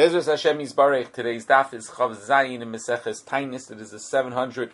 Bezos Hashem Yisbarech. Today's daf is Chav Zayin in Meseches Tainis. It is the 714th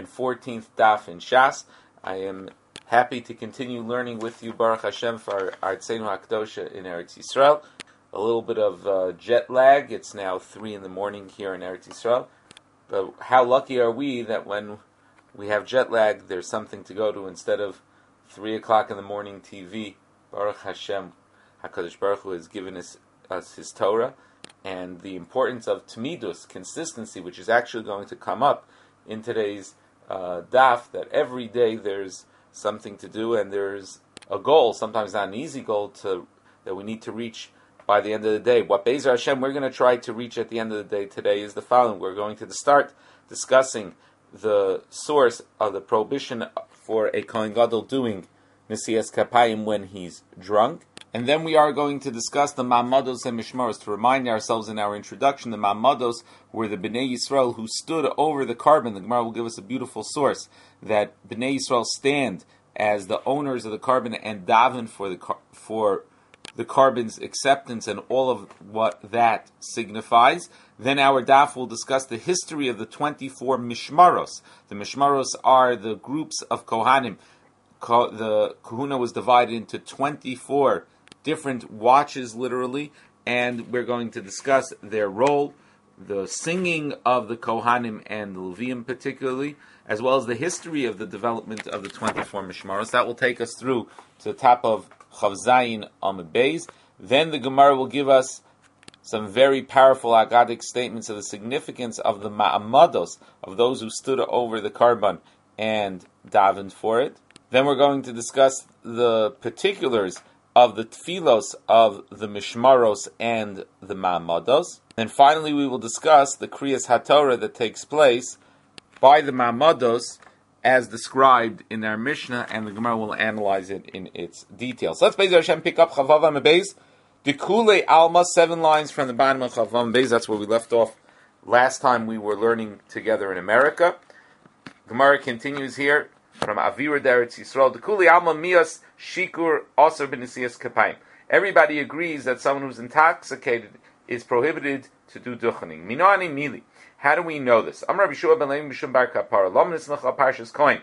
daf in Shas. I am happy to continue learning with you, Baruch Hashem, for our Tzenu HaKdosha in Eretz Yisrael. A little bit of jet lag. It's now 3 in the morning here in Eretz Yisrael. But how lucky are we that when we have jet lag, there's something to go to instead of 3 o'clock in the morning TV. Baruch Hashem, HaKadosh Baruch Hu has given us His Torah, and the importance of Tamidus, consistency, which is actually going to come up in today's daf, that every day there's something to do, and there's a goal, sometimes not an easy goal, that we need to reach by the end of the day. What Be'ezer Hashem we're going to try to reach at the end of the day today is the following. We're going to start discussing the source of the prohibition for a Kohen Gadol doing Nesias Kapayim when he's drunk. And then we are going to discuss the Ma'amados and Mishmaros. To remind ourselves in our introduction, the Ma'amados were the Bnei Yisrael who stood over the carbon. The Gemara will give us a beautiful source that Bnei Yisrael stand as the owners of the carbon and daven for the carbon's acceptance and all of what that signifies. Then our daf will discuss the history of the 24 Mishmaros. The Mishmaros are the groups of Kohanim. The Kahuna was divided into 24 different watches, literally, and we're going to discuss their role, the singing of the Kohanim and the Leviim particularly, as well as the history of the development of the 24 Mishmaros. That will take us through to the top of Chav Zayin Amud Beis. Then the Gemara will give us some very powerful Agadic statements of the significance of the Ma'amados, of those who stood over the carbon and davened for it. Then we're going to discuss the particulars of the tfilos of the Mishmaros and the Ma'amados. And finally we will discuss the Kriyas HaTorah that takes place by the Ma'amados as described in our Mishnah, and the Gemara will analyze it in its details. So let's Be'ezer Hashem pick up Chavav Amud Beis. Dekule Alma, 7 lines from the bottom of Chavav Amud Beis. That's where we left off last time we were learning together in America. Gemara continues here from Avira Deretz Yisrael. Dekule Alma Mias Shikur Aser B'Nesias Kapayim. Everybody agrees that someone who's intoxicated is prohibited to do duchening. Minani Mili. How do we know this? Amar Bishua ben Levi Mishum Bar Kapara Lomnis Necha Parshas Kohen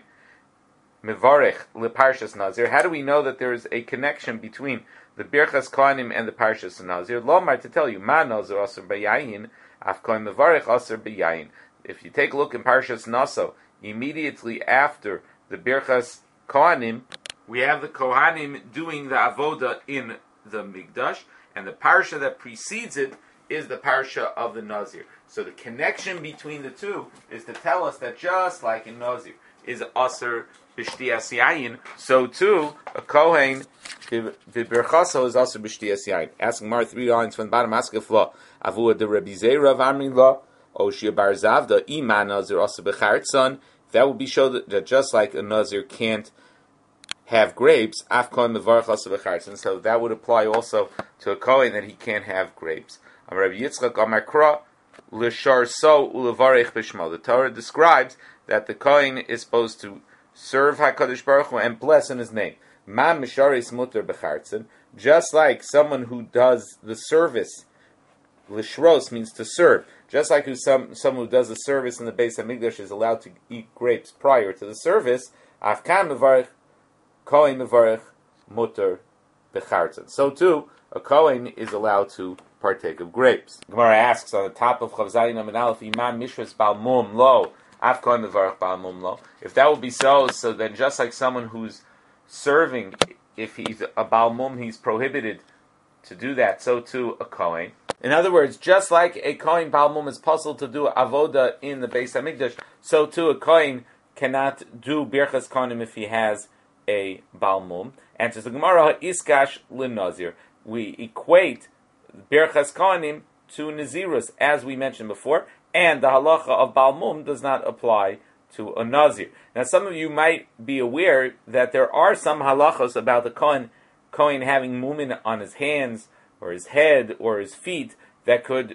Mevarech LeParshas Nazir. How do we know that there is a connection between the Birchas Kohanim and the Parshas Nazir? Lomar, to tell you, Ma Nazir Aser B'Yayin Af Kohen Mevarech Aser B'Yayin. If you take a look in Parshas Naso, immediately after the Birchas Kohanim, we have the Kohanim doing the Avoda in the Mikdash, and the parsha that precedes it is the parsha of the Nazir. So the connection between the two is to tell us that just like in Nazir is Aser B'Shtiyas Yayin, so too a Kohen V'Berchaso is Aser B'Shtiyas Yayin. Asking Mar 3 lines from the bottom, ask if law Avua de Rabbi Zera V'Amrin law Oshia Bar Zavda Iman Nazir Aser B'Chartzon. That would be show that just like a Nazir can't have grapes, Afkohen Mevarech Aser B'Chartzon. So that would apply also to a Kohen that he can't have grapes. Rabbi Yitzchak Amar Kra L'Shar So Ulevarech B'Shmo. The Torah describes that the Kohen is supposed to serve HaKadosh Baruch Hu and bless in His name. Ma Misharis Muter B'Chartzon. Just like someone who does the service, L'Shros means to serve. Just like someone who does the service in the Beis HaMikdash is allowed to eat grapes prior to the service, Afkan Mevarech Kohen Mevarech Muter B'Chartzon. So too, a Kohen is allowed to partake of grapes. Gemara asks on the top of Chav Zayin Amud Aleph, Iman Mishras Bal Mum Lo, Af Kohen Mevarech Bal Mum Lo. If that would be so then just like someone who's serving, if he's a Bal Mum, he's prohibited to do that, so too a Kohen. In other words, just like a Kohen Bal Mum is puzzled to do avoda in the Beis HaMikdash, so too a Kohen cannot do Birchas Kohanim if he has a Bal Mum. And to the Gemara, Iskash L'Nazir. We equate Birchas Kohanim to Nazirus, as we mentioned before, and the halacha of Bal Mum does not apply to a Nazir. Now, some of you might be aware that there are some halachos about the Kohen having mumin on his hands, or his head, or his feet, that could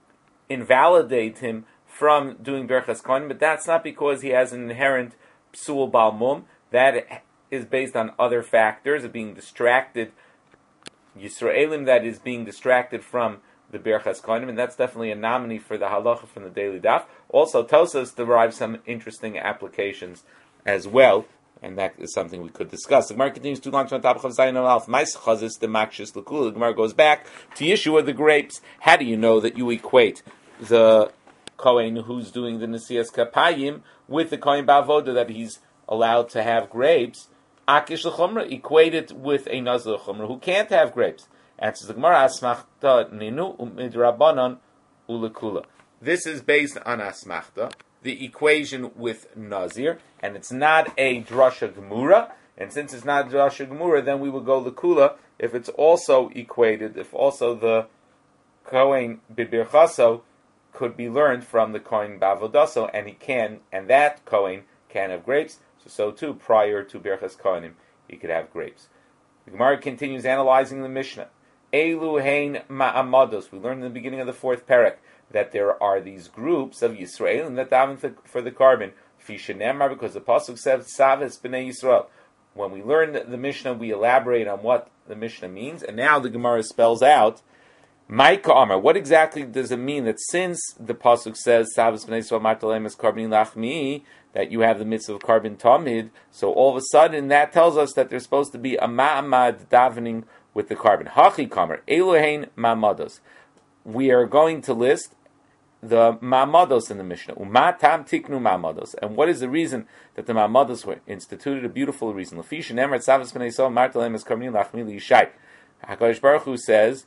invalidate him from doing Birchas Kohanim, but that's not because he has an inherent psul Bal Mum. That is based on other factors of being distracted, Yisraelim that is being distracted from the Birchas Kohanim, and that's definitely a nominee for the halacha from the daily daf. Also, Tosas derives some interesting applications as well, and that is something we could discuss. The Gemara continues to launch on top of Zayin Alf. Mais chazis the makshis lekula. The Gemara goes back to Yeshua the grapes. How do you know that you equate the Kohen who's doing the Nesias Kapayim with the Kohen Bavoda that he's allowed to have grapes? Akish l'chumra, equate it with a Nazir l'chumra who can't have grapes. Answers the Gemara, Asmachta ninu umidrabanan ulekula. This is based on Asmachta, the equation with Nazir, and it's not a Drasha Gemura, and since it's not a Drasha Gemura, then we will go Lekula if it's also equated, if also the Kohen Bibirchaso could be learned from the Kohen Bavodaso, and that Kohen can have grapes, so too, prior to Birchas Kohanim, he could have grapes. The Gemara continues analyzing the Mishnah. Elu hein ma'amados. We learned in the beginning of the fourth parak that there are these groups of Yisrael and that daven for the carbon. Fishenemar, because the pasuk says Saves b'nei Yisrael. When we learn the Mishnah, we elaborate on what the Mishnah means, and now the Gemara spells out Maika Amar. What exactly does it mean that since the pasuk says Saves b'nei Yisrael martalem es carbon lachmi, that you have the mitzvah of carbon tamid, so all of a sudden that tells us that there's supposed to be a ma'amad davening with the carbon. Hachi kamer elohein ma'amados. We are going to list the ma'amados in the Mishnah. Umatam tiknu ma'amados. And what is the reason that the ma'amados were instituted? A beautiful reason. Lafish and Emret Savas b'nei Yisrael martalem es carbon lachmi lishai. HaKadosh Baruch Hu says,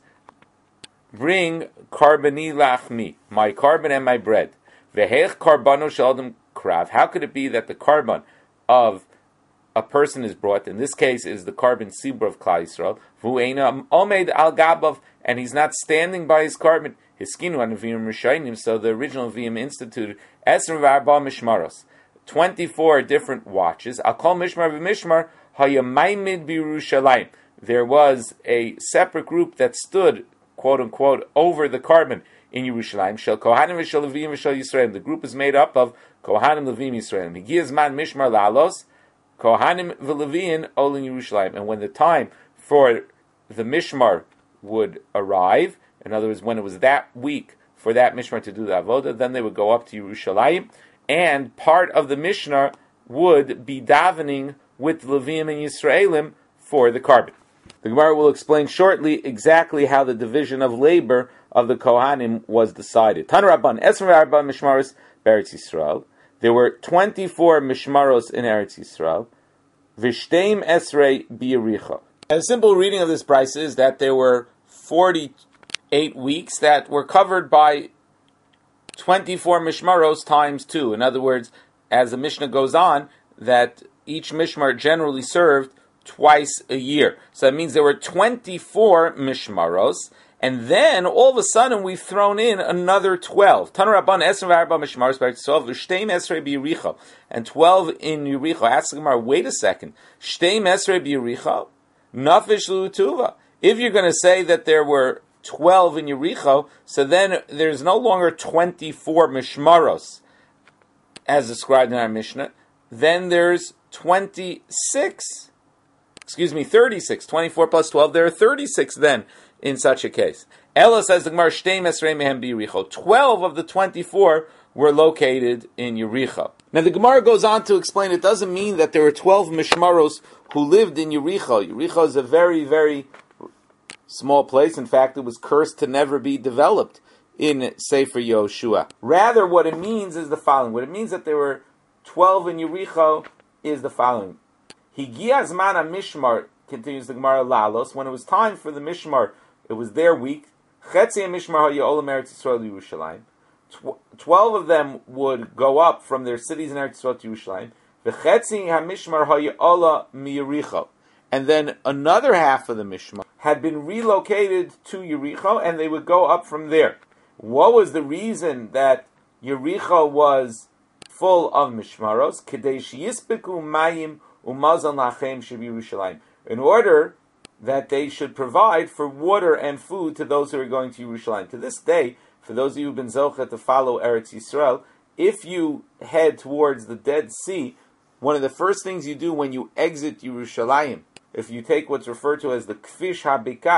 bring carboni lachmi, my carbon and my bread. Vehech karbano sheldem krav. How could it be that the carbon of a person is brought, in this case is the carbon sibur of Klal Yisrael, v'u'eina omed al gabav, and he's not standing by his carbon, his skinu an Nevi'im Rishayim, so the original Nevi'im instituted, Esr v'arba mishmaros, 24 different watches, al kol mishmar v'mishmar, hayamayimid b'Yerushalayim. There was a separate group that stood, quote unquote, over the carbon in Yerushalayim, shel Kohanim v'shel Levim v'shel Yisraelim. The group is made up of Kohanim, Levim, Yisraelim. Higiyaz man mishmar la'alos, Kohanim v'Leviin olin Yerushalayim. And when the time for the mishmar would arrive, in other words, when it was that week for that mishmar to do the avoda, then they would go up to Yerushalayim, and part of the mishmar would be davening with Levim and Yisraelim for the carbon. The Gemara will explain shortly exactly how the division of labor of the Kohanim was decided. Tan Rabban, Esmer Arba Mishmaros Beretz Yisrael. There were 24 Mishmaros in Eretz Yisrael. V'shteim Esrei B'Yericho. And a simple reading of this price is that there were 48 weeks that were covered by 24 Mishmaros times 2. In other words, as the Mishnah goes on, that each Mishmar generally served twice a year. So that means there were 24 Mishmaros, and then all of a sudden we've thrown in another 12. Tanu Rabban Esrei V'Arba Mishmaros Beretz Yisrael V'shteim Esrei B'Yericho, and 12 in Yericho. Ask the Gemara, wait a second, Shteim Esrei B'Yericho, Nafish L'Utuva. If you're going to say that there were 12 in Yericho, so then there's no longer 24 Mishmaros as described in our Mishnah. Then there's 36. 24 plus 12, there are 36 then in such a case. Ella says the Gemara, Shtei Mesrei Mehem B'Yericho. 12 of the 24 were located in Yericho. Now the Gemara goes on to explain it doesn't mean that there were 12 Mishmaros who lived in Yericho. Yericho is a very, very small place. In fact, it was cursed to never be developed in Sefer Yoshua. Rather, what it means is the following. What it means that there were 12 in Yericho is the following. Higiyaz mana mishmar, continues the Gemara Lalos, when it was time for the mishmar, it was their week. Chetzi mishmar ha'yolam Eretz Yisrael Yerushalayim. 12 of them would go up from their cities in Eretz Yisrael to Yerushalayim. V'chetzi ha'mishmar ha'yola miyericho. And then another half of the mishmar had been relocated to Yericho, and they would go up from there. What was the reason that Yericho was full of mishmaros? Kedei sheyispiku mayim umazon lachem sheb'Yerushalayim. In order that they should provide for water and food to those who are going to Yerushalayim. To this day, for those of you who've been zocheh to follow Eretz Yisrael, if you head towards the Dead Sea, one of the first things you do when you exit Yerushalayim, if you take what's referred to as the Kfish HaBikah,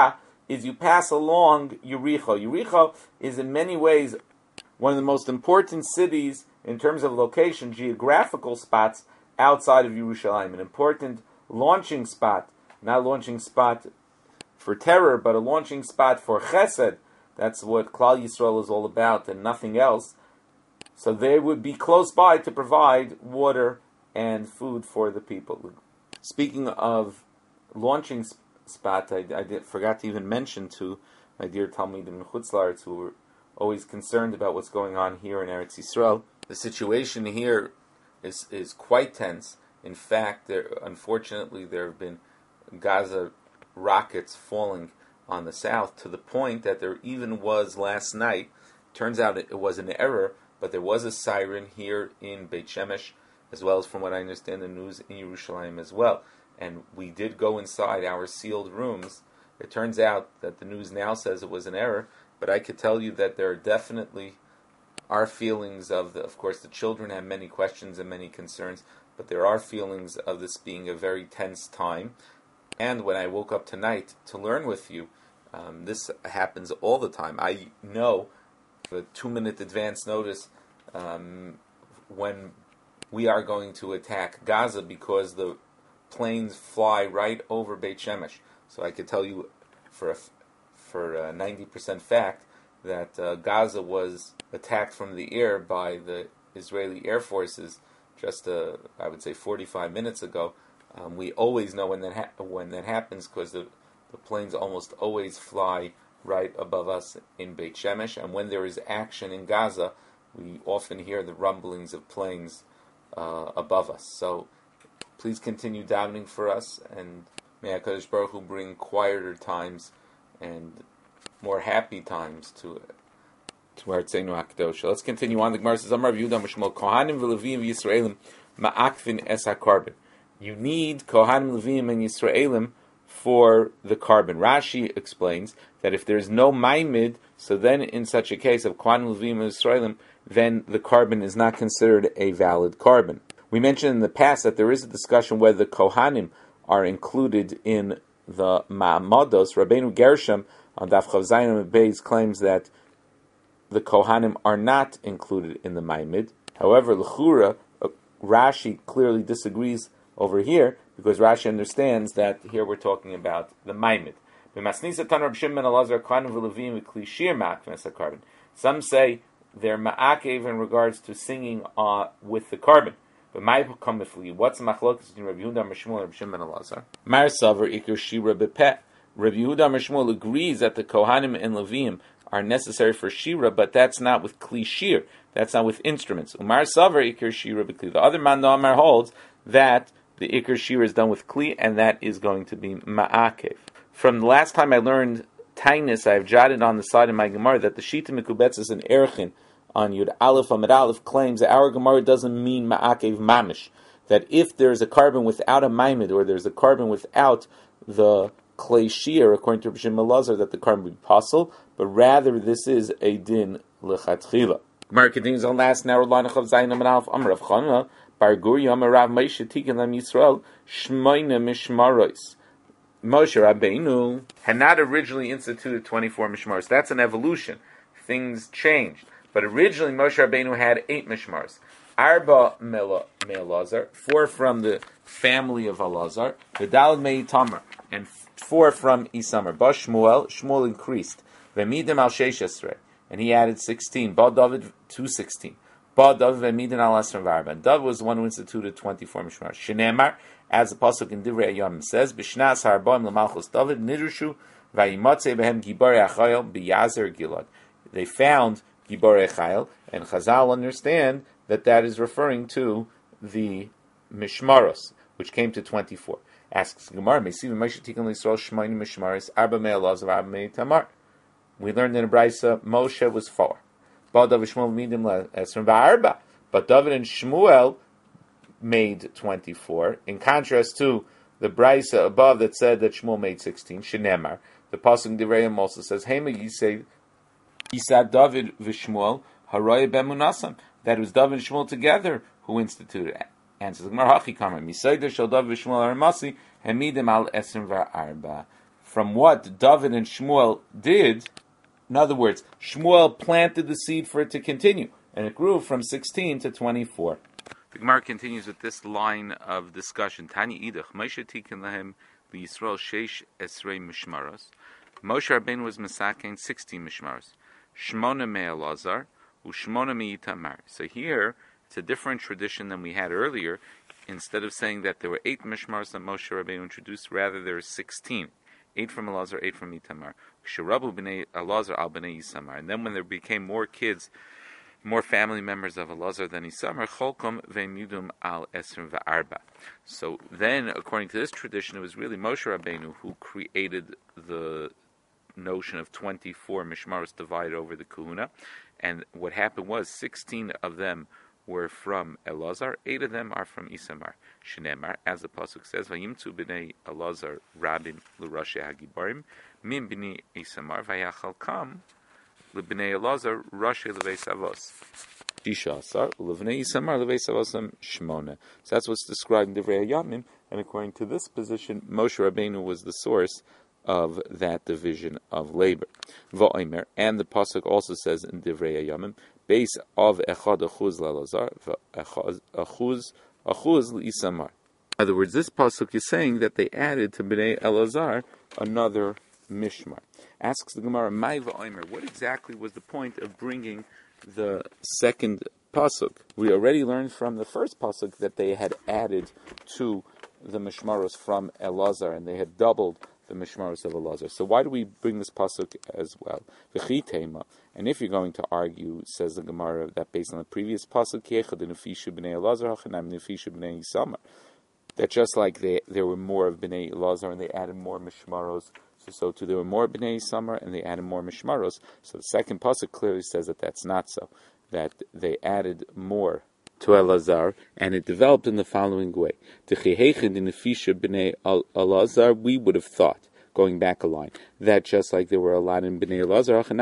is you pass along Yericho. Yericho is in many ways one of the most important cities in terms of location, geographical spots outside of Yerushalayim. An important launching spot, not a launching spot for terror, but a launching spot for chesed. That's what Klal Yisrael is all about and nothing else. So they would be close by to provide water and food for the people. Speaking of launching spot, I forgot to even mention to my dear Talmidim in Chutz La'aretz who were always concerned about what's going on here in Eretz Yisrael. The situation here is quite tense. In fact, unfortunately, there have been Gaza rockets falling on the south to the point that there even was last night. Turns out it was an error, but there was a siren here in Beit Shemesh, as well as, from what I understand, the news in Yerushalayim as well. And we did go inside our sealed rooms. It turns out that the news now says it was an error, but I could tell you that there definitely are feelings of course, the children have many questions and many concerns, but there are feelings of this being a very tense time. And when I woke up tonight to learn with you, this happens all the time. I know the 2-minute advance notice when we are going to attack Gaza because the planes fly right over Beit Shemesh. So I could tell you for 90% fact that Gaza was attacked from the air by the Israeli Air Forces just, I would say, 45 minutes ago. We always know when that happens because the planes almost always fly right above us in Beit Shemesh, and when there is action in Gaza, we often hear the rumblings of planes above us. So please continue davening for us, and may HaKadosh Baruch Hu bring quieter times and more happy times to Artzeinu HaKadosh. Let's continue on. The Gemara says, Amar Yehuda Mishmol Kohanim v'Levim v'Yisraelim ma'akvin es HaKarben. You need Kohanim, Levim, and Yisraelim for the carbon. Rashi explains that if there is no Maimid, so then in such a case of Kohanim, Levim, and Yisraelim, then the carbon is not considered a valid carbon. We mentioned in the past that there is a discussion whether the Kohanim are included in the Ma'amados. Rabbeinu Gershom on Daf Chav Zayin Beis claims that the Kohanim are not included in the Maimid. However, L'chura, Rashi clearly disagrees over here, because Rashi understands that here we're talking about the Maimid. Some say they're ma'akev in regards to singing with the carbon. But what's the machlokas between Rabbi Yehuda Mishmul and Rabbi Shimon ben Elazar? Mar Savar Iker Shira Bepeh. Rabbi Yehuda Mishmul agrees that the Kohanim and Levim are necessary for Shira, but that's not with Kli Shir. That's not with instruments. Umar Savar Iker Shira B'Kli. The other man Amar holds that the Iker Shir is done with Kli, and that is going to be Ma'akev. From the last time I learned Tainus, I have jotted on the side of my Gemara that the Shita Mekubetzes and Erchin on Yud Aleph Amid Aleph claims that our Gemara doesn't mean Ma'akev Mamish. That if there's a carbon without a Maimid, or there's a carbon without the Klei Shir, according to Rabbi Shimon ben Elazar, that the carbon would be possible, but rather this is a din lechatchila. Gemara continues on last now, line of Zayin Amid Aleph Amar Rav Chana. Bar Guri Amar Rav Moshe Tiken Lam Yisrael Shmoina Mishmaros. Moshe Rabbeinu had not originally instituted 24 Mishmaros. That's an evolution. Things changed. But originally Moshe Rabbeinu had 8 Mishmaros. Arba Me'elazar, 4 from the family of Elazar, V'dalad Me'itamar, and 4 from Isamar. Ba Shmuel increased. V'midim al Sheish Esrei, and he added 16. Ba David 216. David was the one who instituted 24 Mishmar. Shenemar, as the pasuk in Divrei Yom says, B'shnas harbaim l'malchus David nidushu v'yimatzei behem giborei achayil b'yazer gilad. They found giborei achayil, and Chazal understand that is referring to the Mishmaros, which came to 24. Asks Gemara, Mesiv Moshe Tikkun l'Yisrael Shmoini Mishmaros Arba Me'elazar Arba Me'itamar. We learned in the Brisa Moshe was 4. But David and Shmuel made 24. In contrast to the Brisa above that said that Shmuel made 16. Shenemar. The pasuk Divrei also says, "Hema Yisei Yisad David v'Shmuel Haroy Bemunasam." That it was David and Shmuel together who instituted it. Answers the Gemara, Hachi Kamar Misayder Shel David v'Shmuel Aramasi Hemidim Al Esrim V'Arba. from what David and Shmuel did. In other words, Shmuel planted the seed for it to continue, and it grew from 16 to 24. The Gemara continues with this line of discussion. Tani idach, Moshe tikin lahem v'Yisrael sheish esrei mishmaros. Moshe Rabbeinu was masakein 16 mishmaros. Shmona me'Elazar, u'shmona me'itamar. So here, it's a different tradition than we had earlier. Instead of saying that there were 8 mishmaros that Moshe Rabbeinu introduced, rather there are 16. 8 from Elazar, 8 from Itamar. Sherabu b'nei Elazar al b'nei Isamar. And then when there became more kids, more family members of Elazar than Isamar, Cholkom ve'midum al esrim ve'arba. So then, according to this tradition, it was really Moshe Rabbeinu who created the notion of 24 mishmaros divided over the kahuna. And what happened was 16 of them were from Elazar, 8 of them are from Isamar. Shneimar, as the pasuk says, Vayimtzu b'nei Elazar rabim l'rashi hagibarim, min b'nei Isamar vayachalkam l'bnei Elazar rashi l'veis avos. Shishasar l'bnei Isamar l'veis avosam shmona. So that's what's described in Divrei Yamim, and according to this position, Moshe Rabbeinu was the source of that division of labor. V'omer, and the pasuk also says in Divrei Yamim, base of echad achuz l'Elazar, achuz l'Isamar. In other words, this pasuk is saying that they added to Bnei Elazar another mishmar. Asks the Gemara, Mai v'omer, what exactly was the point of bringing the second pasuk? We already learned from the first pasuk that they had added to the mishmaros from Elazar, and they had doubled the mishmaros of Elazar. So why do we bring this pasuk as well? V'chitema. And if you're going to argue, says the Gemara, that based on the previous pasuk, that just like there were more of Bnei Elazar and they added more mishmaros, so too there were more Bnei Isamar and they added more mishmaros. So the second pasuk clearly says that that's not so, that they added more to Elazar, and it developed in the following way. We would have thought, going back a line, that just like there were a lot in Bnei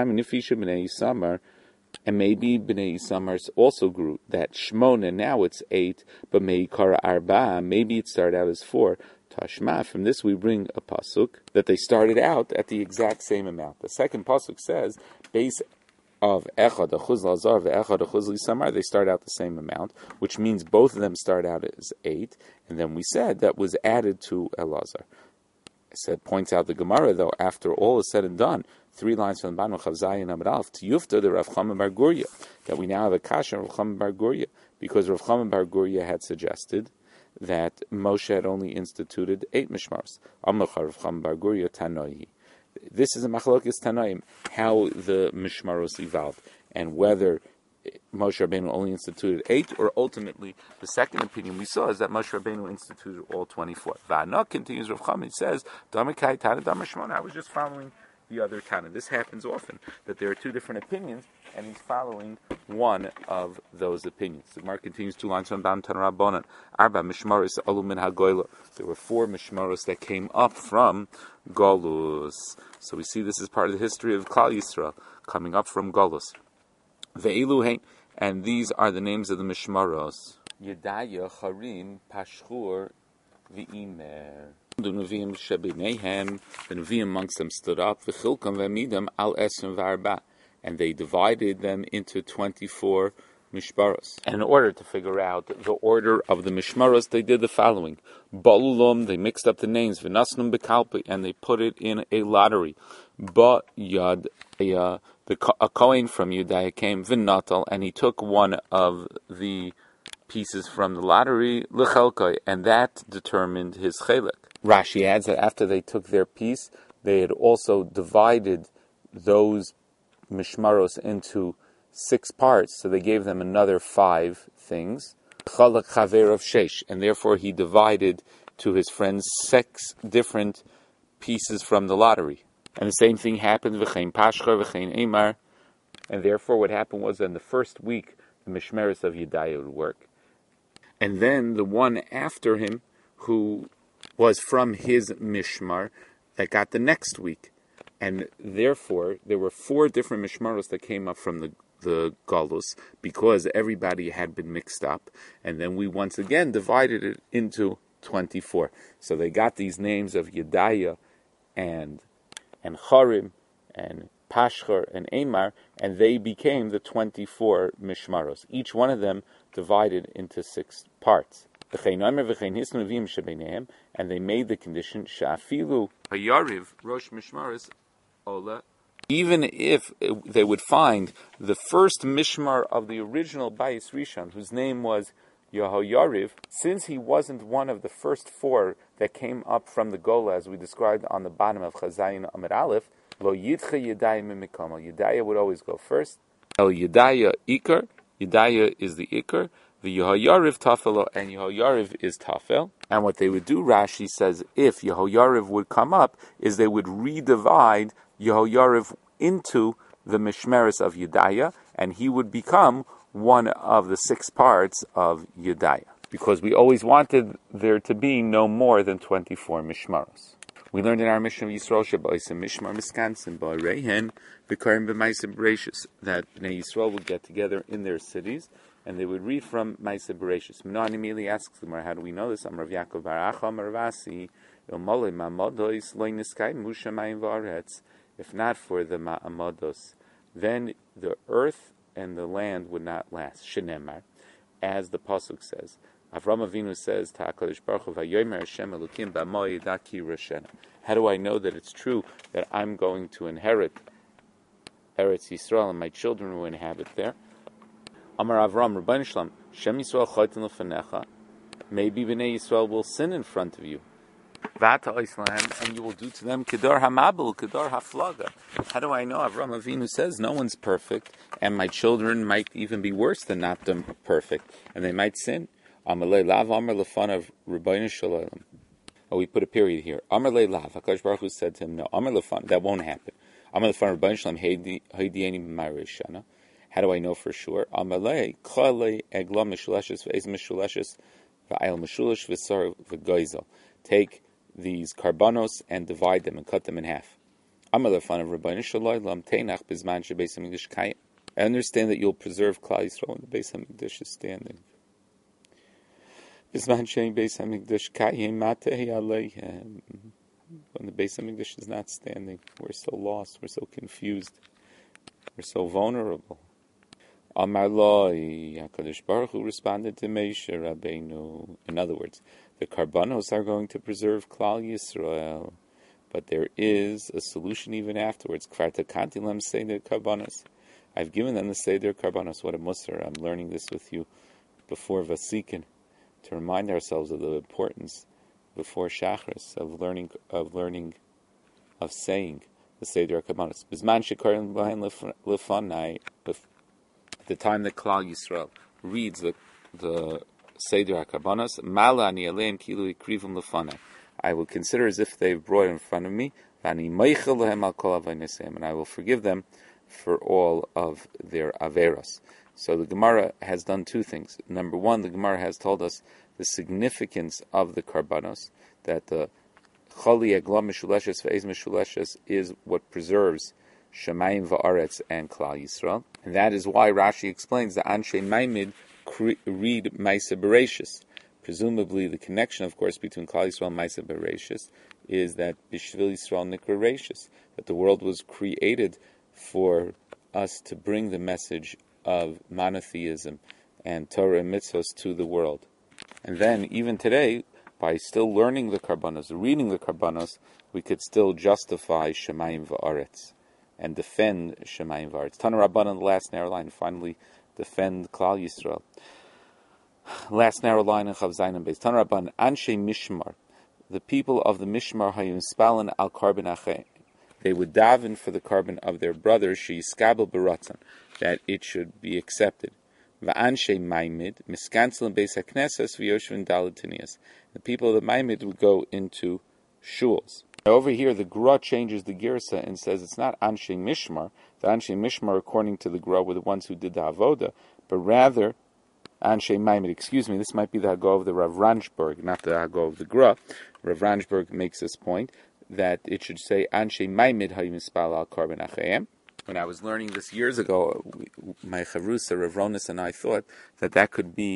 Elazar, and maybe Bnei Isamar also grew, that Shmona, now it's 8, but Meikara Arba, maybe it started out as 4. Tashma, from this we bring a pasuk that they started out at the exact same amount. The second pasuk says, base of Echad Achuz Lazar ve'Echad Achuz Lisamar, they start out the same amount, which means both of them start out as 8, and then we said that was added to Elazar. Points out the Gemara, though, after all is said and done, 3 lines from the bottom of Chav Zayin Amud Aleph, Tiyufta the Rav Chama bar Gurya, that we now have a kasha of Rav Chama bar Gurya, because Rav Chama bar Gurya had suggested that Moshe had only instituted 8 mishmaros. Amlachar Rav Chama bar Gurya Tanoi. This is a machlokes Tanaim, how the mishmaros evolved, and whether Moshe Rabbeinu only instituted 8, or ultimately the second opinion we saw is that Moshe Rabbeinu instituted all 24. Va'ana continues Rav Chama, he says, Damakai Tana Damar Shmona, I was just following the other Tana. This happens often, that there are 2 different opinions, and he's following one of those opinions. The Gemara continues 2 lines from Bam Tana Rabbanan. Arba Mishmaros Alu Min HaGoyla. There were 4 Mishmaros that came up from Golus. So we see this is part of the history of Klal Yisrael, coming up from Golus. Ve'ilu hein, and these are the names of the Mishmaros. Yedaya, Charim, Pashchur, V'imer. The Nevi'im Shebinehem, the Nevi'im amongst them stood up, V'chilkam V'midam al Esrim V'arba, and they divided them into 24 Mishmaros. And in order to figure out the order of the Mishmaros, they did the following. Balulum, they mixed up the names, V'nasnum B'kalpi, and they put it in a lottery. Ba Yadaya, a Kohen from Yudaya came, V'natal, and he took one of the pieces from the lottery, L'chelkai, and that determined his chelik. Rashi adds that after they took their piece, they had also divided those mishmaros into 6 parts, so they gave them another 5 things. Chalak chaver of sheish, and therefore he divided to his friends 6 different pieces from the lottery. And the same thing happened v'chein pashcha v'chein emar, and therefore what happened was in the first week the mishmeres of Yedaya would work, and then the one after him who was from his mishmar that got the next week, and therefore there were 4 different mishmaros that came up from the galus, because everybody had been mixed up, and then we once again divided it into 24. So they got these names of Yedaya and Chorim, and Pashchar, and Amar, and they became the 24 Mishmaros. Each one of them divided into 6 parts. And they made the condition Shafilu Hayariv Rosh Mishmaris Ola. Even if they would find the first Mishmar of the original Bayis Rishon, whose name was Yehoyariv, since he wasn't one of the first 4 that came up from the Gola, as we described on the bottom of Chazayin Amid Aleph, Lo Yidcha Yedaya Mimikomo. Yedaya would always go first. El Yedaya Ikar. Yedaya is the Ikar. The Yehoyariv Tafelo, and Yehoyariv is Tafel. And what they would do, Rashi says, if Yehoyariv would come up, is they would redivide Yehoyariv into the Mishmeres of Yedaya, and he would become one of the 6 parts of Yedaya. Because we always wanted there to be no more than 24 Mishmaros. We learned in our Mishnah of Yisrael Shabbosim Mishmar Miskansim Ba'Rehen B'Karim B'Maisa Bereshis that Bnei Yisrael would get together in their cities and they would read from Maisa Bereshis. Menon immediately asks them, how do we know this? Amar Rav Yaakov Bar Acha Amar Ravasi Ilmolei Ma'amodos Lo Niskai Mushamayim V'Aretz. If not for the Ma'amodos, then the earth and the land would not last. Shenemar, as the pasuk says. Avram Avinu says, "Ta'akadosh Baruch Hu v'yomer Hashem Elokim b'moi daki roshena." How do I know that it's true that I'm going to inherit Eretz Yisrael and my children will inhabit there? Amar Avram Rabbeinu Shalom, Shem Yisrael chaytin lefanecha. Maybe Bnei Yisrael will sin in front of you. Vata Islam, and you will do to them kedar hamabel, kedar haflaga. How do I know? Avram Avinu says no one's perfect, and my children might even be worse than not them perfect, and they might sin. Amalei lav amar lefanav Rabbeinu Shalom. Oh, we put a period here. Amalei lav. HaKadosh Baruch Hu said to him, no, amar lefan, that won't happen. Amar lefan Rabbeinu Shalom heidieni b'marishana. How do I know for sure? Amalei khalei eglam mishulashes ve'ez mishulashes ve'ayel mishulish v'sar v'goizel. Take these karbanos and divide them and cut them in half. Amar lefan Rabbeinu Shalom teinach bizman shebeis hamikdash kayim. I understand that you'll preserve Klal Yisrael when the Beis Hamikdash is standing. When the Beis Hamikdash is not standing, we're so lost, we're so confused, we're so vulnerable. Amar Loi, HaKadosh Baruch Hu responded to Moshe Rabbeinu. In other words, the Karbanos are going to preserve Klal Yisrael, but there is a solution even afterwards. Kvarta Kantilam Seder Karbanos. I've given them the Seder Karbanos. What a musar! I'm learning this with you before Vasikin, to remind ourselves of the importance before Shachris of saying the Seder HaKarbanos. Bizman shekarim b'hain lefanai. At the time that Klal Yisrael reads the Seder HaKarbanos, Mala ani aleim kilu ikrivim lefanai. I will consider as if they've brought it in front of me, v'ani meichel lehem al kol aveineseim, and I will forgive them for all of their averos. So the Gemara has done 2 things. Number 1, the Gemara has told us the significance of the karbanos, that the choli eglam mishuleshes ve'ez mishuleshes is what preserves Shemayim va'aretz and Klal Yisrael. And that is why Rashi explains that Anshe Maimid read Maisa Bereshis. Presumably the connection, of course, between Klal Yisrael and Maisa Bereshis is that Bishvil Yisrael Nikra Reshis, that the world was created for us to bring the message of monotheism and Torah and mitzvahs to the world. And then, even today, by still learning the karbanos, reading the karbanos, we could still justify Shemayim va'aretz and defend Shemayim va'aretz. Tana Rabbanan, the last narrow line, finally defend Klal Yisrael. Last narrow line in Chav Zayin and Beis. Tana Rabbanan, Anshe Mishmar, the people of the Mishmar hayim spalan al karbon achay. They would daven for the carbon of their brothers, sheyiskabel beratzon, that it should be accepted. Va'anshe Maimid, miskanzel beis haknesses v'yoshvin daled tinias. The people of the Maimid would go into shuls. Now over here, the Gra changes the girsa and says it's not Anshe Mishmar. The Anshe Mishmar, according to the Gra, were the ones who did the avoda, but rather Anshe Maimid. Excuse me, this might be the Hago of the Rav Ranjberg, not the Hago of the Gra. Rav Ranjberg makes this point that it should say Anshe Maimid hayim mispal al karbon achayim. When I was learning this years ago, my chavrusa Rav Ronis and I thought that could be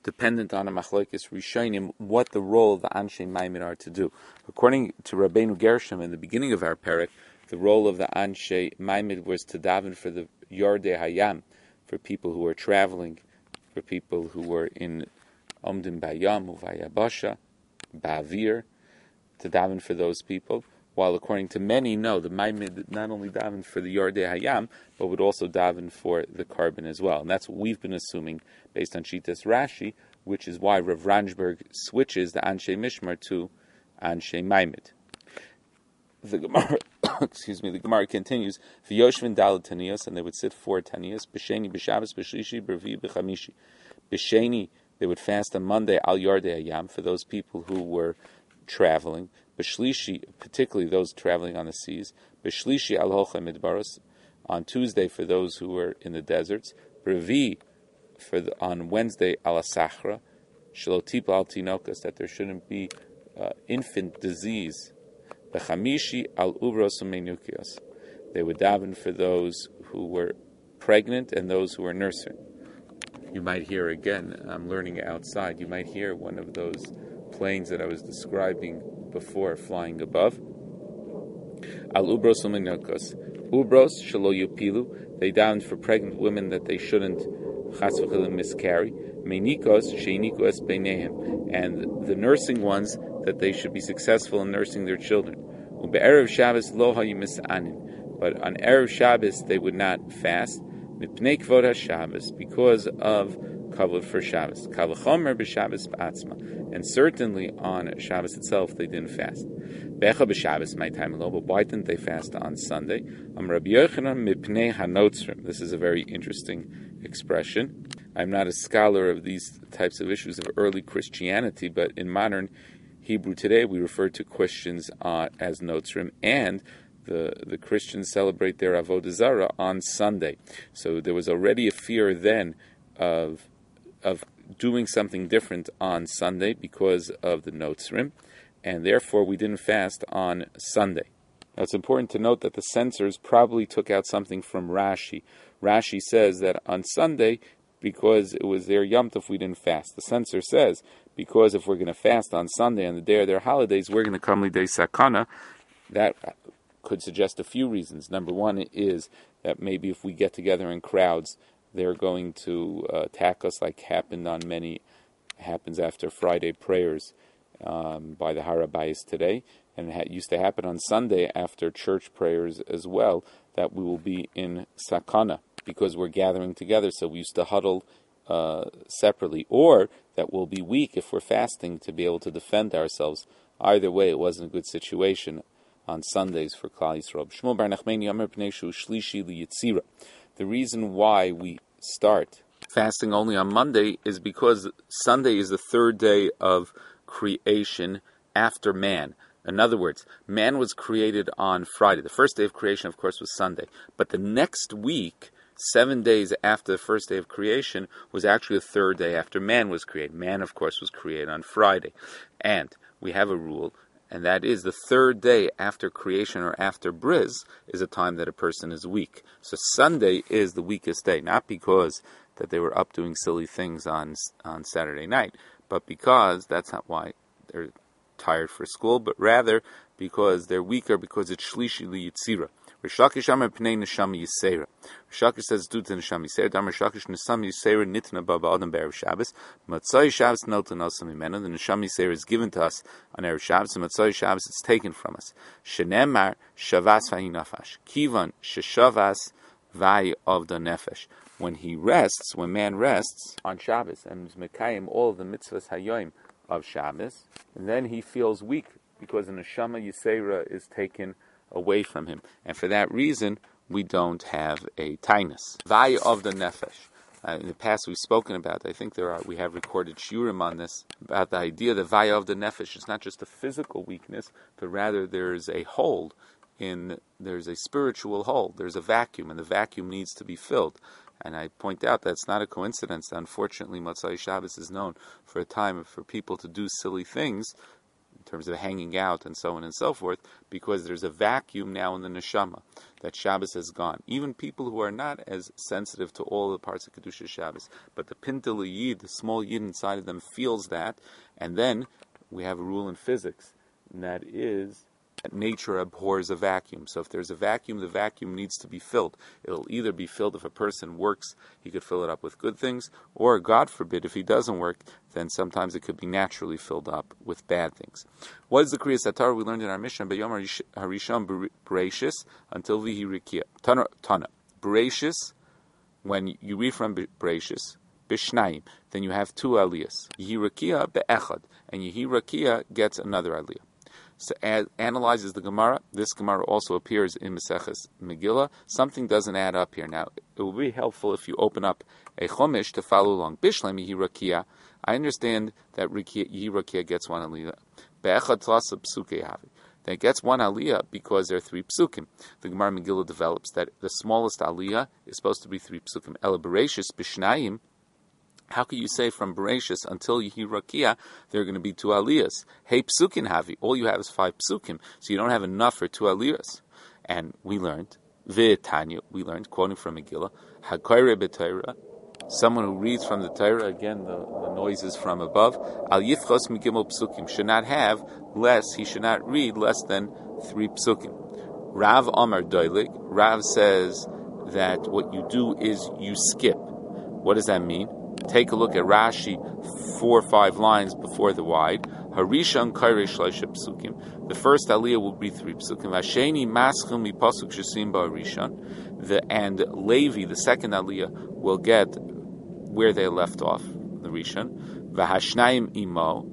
dependent on a machlokes rishonim what the role of the Anshe Maimed are to do. According to Rabbeinu Gershom in the beginning of our parak, the role of the Anshe Maimed was to daven for the Yardei Hayam, for people who are traveling, for people who were in Omdim Bayam, Uvayabasha, Bavir, to daven for those people. While according to many, no, the Maimed not only daven for the Yardei Hayam, but would also daven for the carbon as well. And that's what we've been assuming based on Shitas Rashi, which is why Rav Ranjberg switches the Anshe Mishmar to Anshe Maimed. The Gemara, the Gemara continues, V'yoshvin daled taniyos, and they would sit 4 taniyos, B'sheni, B'shabbos, B'shlishi, B'revi, B'chamishi. B'sheni, they would fast on Monday, Al Yardei Hayam, for those people who were traveling. B'shlishi, particularly those traveling on the seas. B'shlishi al hocha midbaros, on Tuesday for those who were in the deserts. B'revi, on Wednesday al asachra. Shalotipa al tinokas, that there shouldn't be infant disease. B'chamishi al uvros u'menukios, they would daven for those who were pregnant and those who were nursing. You might hear again, I'm learning outside, you might hear one of those planes that I was describing before flying above. Al ubros u'menukios, ubros shelo yupilu, they davened for pregnant women that they shouldn't chas v'chilim miscarry. Menikos sheiniku es beinehem, and the nursing ones, that they should be successful in nursing their children. Ube'erev Shabbos lo hayu mis'anin, but on Erev Shabbos they would not fast. Mipnei kvod HaShabbos, because of kavod for Shabbos. Kal v'chomer b'Shabbos b'atzma, and certainly on Shabbos itself they didn't fast. Becha b'Shabbos my time lo, but why didn't they fast on Sunday? Rabbi Yochanan mipnei hanotzrim. This is a very interesting expression. I'm not a scholar of these types of issues of early Christianity, but in modern Hebrew today, we refer to Christians as Notzrim, and the Christians celebrate their Avodah Zarah on Sunday. So there was already a fear then of doing something different on Sunday because of the Notzrim, and therefore we didn't fast on Sunday. Now it's important to note that the censors probably took out something from Rashi. Rashi says that on Sunday, because it was their Yom Tov, we didn't fast. The censor says, because if we're going to fast on Sunday, on the day of their holidays, we're going to come Lidei Sakana. That could suggest a few reasons. Number one is that maybe if we get together in crowds, they're going to attack us, like happens after Friday prayers by the Harabayas today, and it used to happen on Sunday after church prayers as well, that we will be in Sakana, because we're gathering together, so we used to huddle separately, or that we'll be weak if we're fasting to be able to defend ourselves. Either way, it wasn't a good situation on Sundays for Klal Yisrael. Shmuel bar Nachmani Amar Pnei Shu Shlishi Liyitzira. The reason why we start fasting only on Monday is because Sunday is the third day of creation after man. In other words, man was created on Friday. The first day of creation, of course, was Sunday. But the next week, 7 days after the first day of creation, was actually the third day after man was created. Man, of course, was created on Friday. And we have a rule, and that is the third day after creation or after Bris is a time that a person is weak. So Sunday is the weakest day, not because that they were up doing silly things on Saturday night, but because that's not why they're tired for school, but rather because they're weaker, because it's Shlishi Liyitzira. Rish Lakish Amar Pnei Neshama Yisera. Rish Lakish says due to Neshama Yisera. Damar Rish Lakish Neshama Yisera Nitna Baba Adam Be'erev Shabbos. Matzai Shabbos Notan Osam Imenu. The Neshama Yisera is given to us on Erev Shabbos, and Matzai Shabbos it's taken from us. Shenemar Shavas Vayi Nafash. Kivan Sheshavas Vayi Avda Nefesh. When man rests on Shabbos and is Mekayim all of the mitzvahs Hayoim of Shabbos, and then he feels weak because the Neshama Yisera is taken away from him, and for that reason we don't have a tainus. Vaya of the nefesh. In the past we've spoken about, I think we have recorded shiurim on this, about the idea that vaya of the nefesh is not just a physical weakness, but rather there's a hole there's a spiritual hole, there's a vacuum, and the vacuum needs to be filled. And I point out that's not a coincidence. Unfortunately, Motzai Shabbos is known for a time for people to do silly things, in terms of hanging out and so on and so forth, because there's a vacuum now in the neshama that Shabbos has gone. Even people who are not as sensitive to all the parts of Kedusha Shabbos, but the pintel yid, the small yid inside of them, feels that, and then we have a rule in physics, and that is that nature abhors a vacuum. So if there's a vacuum, the vacuum needs to be filled. It'll either be filled if a person works, he could fill it up with good things, or God forbid, if he doesn't work, then sometimes it could be naturally filled up with bad things. What is the Kriyas Atar we learned in our Mishnah? B'yom Harishon Bereishis until Vihi Rikia. Tana. Bereishis, when you read from Bereishis, B'shnayim, then you have two aliyahs. Yehi Rikia be'echad, and Yehi Rikia gets another aliyah. So analyzes the Gemara. This Gemara also appears in Maseches Megillah. Something doesn't add up here. Now, it will be helpful if you open up a Chumash to follow along. Bishlam Yehi Rakia. I understand that Yehi Rakia gets one aliyah. Be'echad tlasa psukei havi. Then it gets one aliyah because there are 3 psukim. The Gemara Megillah develops that the smallest aliyah is supposed to be 3 psukim. Ela Bereishis Bishnayim. How can you say from Bereshis until Yehi Rakia there are going to be 2 aliyahs? Hey psukin havi, all you have is 5 psukim, so you don't have enough for 2 aliyahs. And we learned, quoting from Megillah, Hakoire b'Torah, someone who reads from the Torah, again the noise is from above, Al yifchos migimel psukim, should not have less, he should not read less than 3 psukim. Rav Amar Doilig, Rav says that what you do is you skip. What does that mean? Take a look at Rashi, 4 or 5 lines before the wide. Harishon kairei shleisha psukim. The first aliyah will be 3 psukim. Hasheni maschil mi pasuk shesim ba'arishon. And Levi, the second aliyah, will get where they left off, the Rishon. V'hashnayim imo,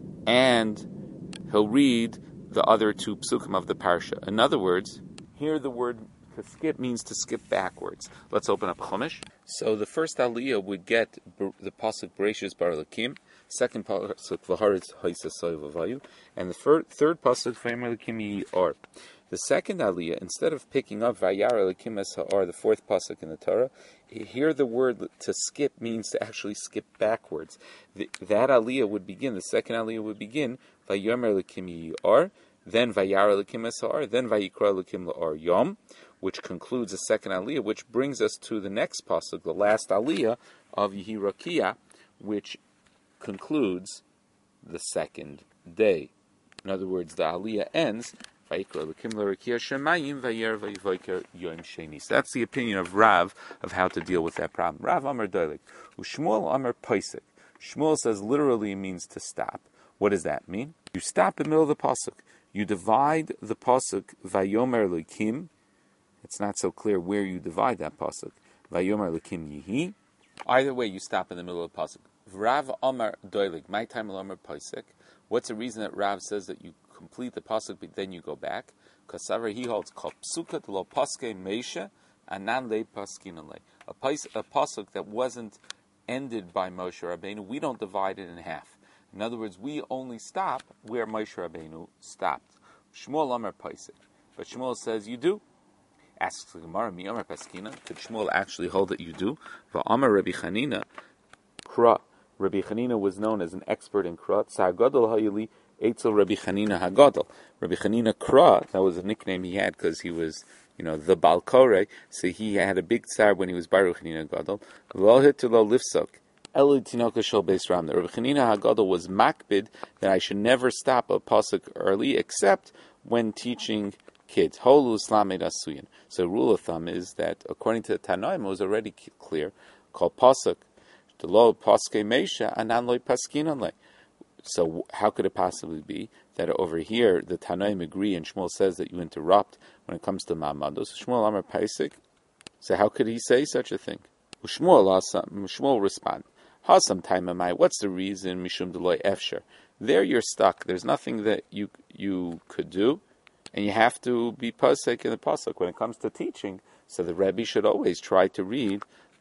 and he'll read the other 2 psukim of the parsha. In other words, here the word to skip means to skip backwards. Let's open up Chumash. So the first aliyah would get the pasuk Bereishis bar Lakim, second pasuk V'haretz ha'isasoi v'vayu, and the third pasuk V'yomer Lakim yi'or. The second aliyah, instead of picking up Vayar Lakim es ha'or, the 4th pasuk in the Torah, here the word to skip means to actually skip backwards. That aliyah would begin, the second aliyah would begin V'yomer Lakim yi'or, then Vayar Lakim es ha'or, then Vayikra Lakim la'or yom, which concludes the second aliyah, which brings us to the next pasuk, the last aliyah of Yehi Rakia, which concludes the second day. In other words, the aliyah ends, Vayikra Lakim la'Rakia shemayim vayer vayivoker yom sheni. So that's the opinion of Rav of how to deal with that problem. Rav Amar Doilik, Ushmuel Amar Poisek. Shmuel says literally means to stop. What does that mean? You stop in the middle of the pasuk. You divide the pasuk Vayomer Lakim. It's not so clear where you divide that pasuk. Vayomer Lakim Yehi. Either way, you stop in the middle of the pasuk. Rav Amar Doilik, my time Amar Poisek. What's the reason that Rav says that you complete the pasuk, but then you go back? Because he holds kol psukat lo paske meisha anan le paskinale. A pasuk that wasn't ended by Moshe Rabbeinu, we don't divide it in half. In other words, we only stop where Moshe Rabbeinu stopped. Shmuel Amar Poisek, but Shmuel says you do. Asks the Gemara, Mi Amar Paskina, could Shmuel actually hold that you do? Va'amar Rabbi Chanina, Kra. Rabbi Chanina was known as an expert in Kra. Tza'agadol ha'yili Eitzel Rabbi Chanina Hagadol. Rabbi Chanina Kra, that was a nickname he had because he was, the Balkore, so he had a big tsar when he was Baruch Chanina Gadol. V'lohit to lo lifsok. Elu tinoka shel beis Ramna. Rabbi Chanina Hagadol was makbid that I should never stop a pasuk early except when teaching kids. Holu Islamed Asuyin. So rule of thumb is that according to the Tanoim, it was already clear, called pasuk, the lo paske meisha anan loy paskinanle. So how could it possibly be that over here the Tanoim agree and Shmuel says that you interrupt when it comes to Ma'amados? Shmuel Amar Paisik. So how could he say such a thing? Shmuel respond. Hasam time am I? What's the reason? Mishum deloy efsher. There you're stuck. There's nothing that you could do. And you have to be pasek in the pasuk when it comes to teaching. So the Rebbe should always try to read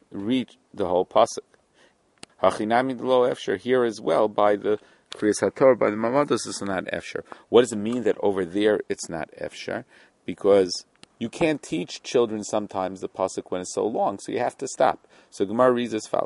the whole pasuk. Hachinami lo efsher here as well by the Kriyas HaTorah, by the Mamados is not efsher. What does it mean that over there it's not efsher? Because you can't teach children sometimes the pasuk when it's so long, so you have to stop. So Gemara reads as follows: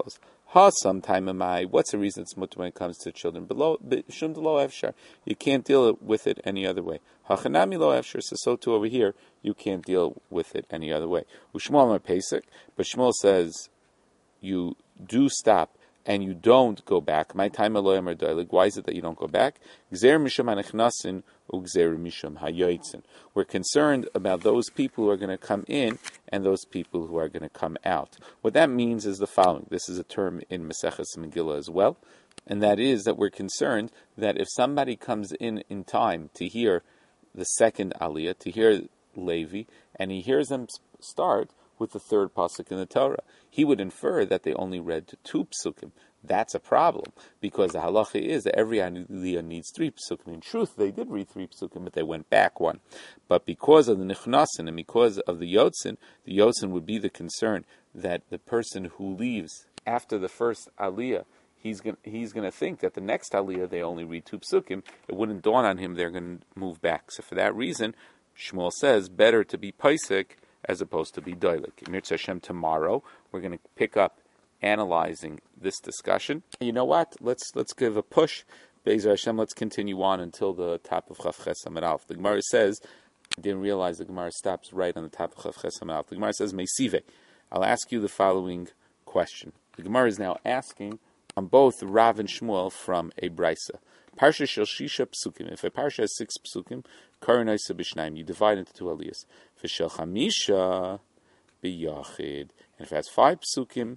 Ha, sometime am I. What's the reason it's mutter when it comes to children? Below shum lo efshar. You can't deal with it any other way. Hachanami lo efshar. So too over here, you can't deal with it any other way. Ushmuel amar pesach, but Shmuel says you do stop and you don't go back. My time aloyam or doilig. Why is it that you don't go back? Gzer mishum hanechnasin ugzer mishum hayoitzin. We're concerned about those people who are going to come in and those people who are going to come out. What that means is the following. This is a term in Maseches Megillah as well, and that is that we're concerned that if somebody comes in time to hear the second aliyah, to hear Levi, and he hears them start with the third pasuk in the Torah, he would infer that they only read 2 psukim. That's a problem, because the halacha is that every aliyah needs 3 psukim. In truth, they did read 3 psukim, but they went back 1. But because of the nichnasin and because of the yotzin would be the concern that the person who leaves after the first aliyah, he's going to think that the next aliyah they only read 2 psukim. It wouldn't dawn on him they're going to move back. So for that reason, Shmuel says better to be paisik as opposed to be doilik. Mirz Hashem, tomorrow we're going to pick up analyzing this discussion. You know what? Let's give a push. Be'ezer Hashem, let's continue on until the top of Chaf Ches Amud Aleph. The Gemara says, I didn't realize the Gemara stops right on the top of Chaf Ches Amud Aleph. The Gemara says, Meisive. I'll ask you the following question. The Gemara is now asking on both Rav and Shmuel from a Brisa. Parsha shel shisha psukim. If a parsha has 6 psukim, karanaisa b'shnayim, you divide into 2 aliyas. V'shel chamisha b'yachid. And if it has 5 psukim,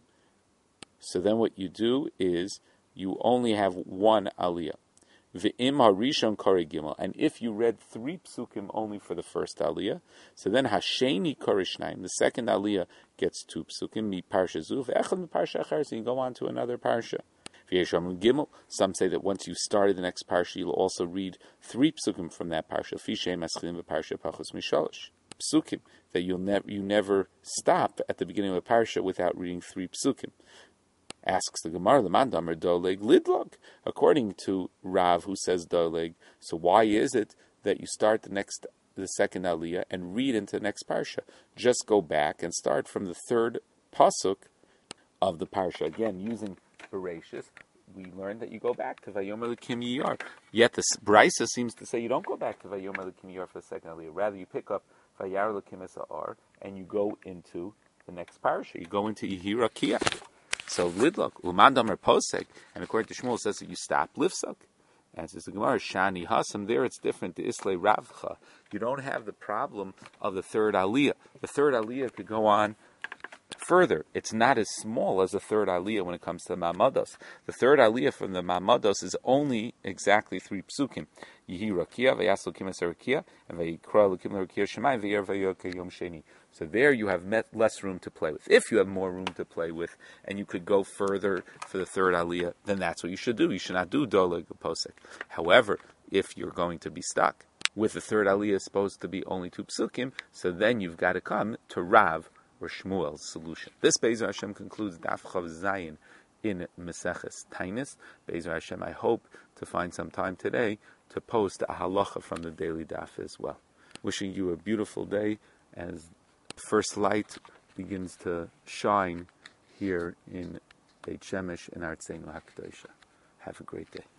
so then what you do is you only have 1 aliyah. V'im harishon kari gimel. And if you read 3 psukim only for the first aliyah, so then hasheni kari shnayim, the second aliyah gets 2 psukim, mi parsha zu, v'echad mi parsha achar, so you go on to another parsha. Some say that once you started the next parsha, you'll also read 3 psukim from that parsha. Psukim, that you never stop at the beginning of a parsha without reading 3 psukim. Asks the Gemara, the Mandamer doleg lidlog. According to Rav, who says doleg, so why is it that you start the second aliyah and read into the next parsha? Just go back and start from the 3rd pasuk of the parsha. Again, using Bereshis, we learned that you go back to Vayomer L'Kim Yiyar. Yet the Brisa seems to say you don't go back to Vayomer L'Kim Yiyar for the second aliyah. Rather, you pick up Vayar L'Kim Esa'ar and you go into the next parsha. You go into Yehira Kia. So Lidlok, Umandamer Posek, and according to Shmuel, says that you stop Lifsok. And says the Gemara, Shani Hasam, there it's different, the Islay Ravcha. You don't have the problem of the 3rd aliyah. The 3rd aliyah could go on further. It's not as small as the 3rd aliyah when it comes to the Mamados. The 3rd aliyah from the Mamados is only exactly 3 psukim. Yihi Rakia, Vayas L'Kim Esarakia, and Vayikra L'Kim L'Rakia Shemai, Vayir Vayoka Yom Sheni. So there you have less room to play with. If you have more room to play with, and you could go further for the 3rd aliyah, then that's what you should do. You should not do doleg posek. However, if you're going to be stuck with the 3rd aliyah supposed to be only 2 psukim, so then you've got to come to Rav or Shmuel's solution. This Be'ezer Hashem concludes Daf Chav Zayin in Maseches Tainis. Be'ezer Hashem, I hope to find some time today to post a halacha from the daily daf as well. Wishing you a beautiful day as first light begins to shine here in Beit Shemesh in Artzeinu HaKadosh. Have a great day.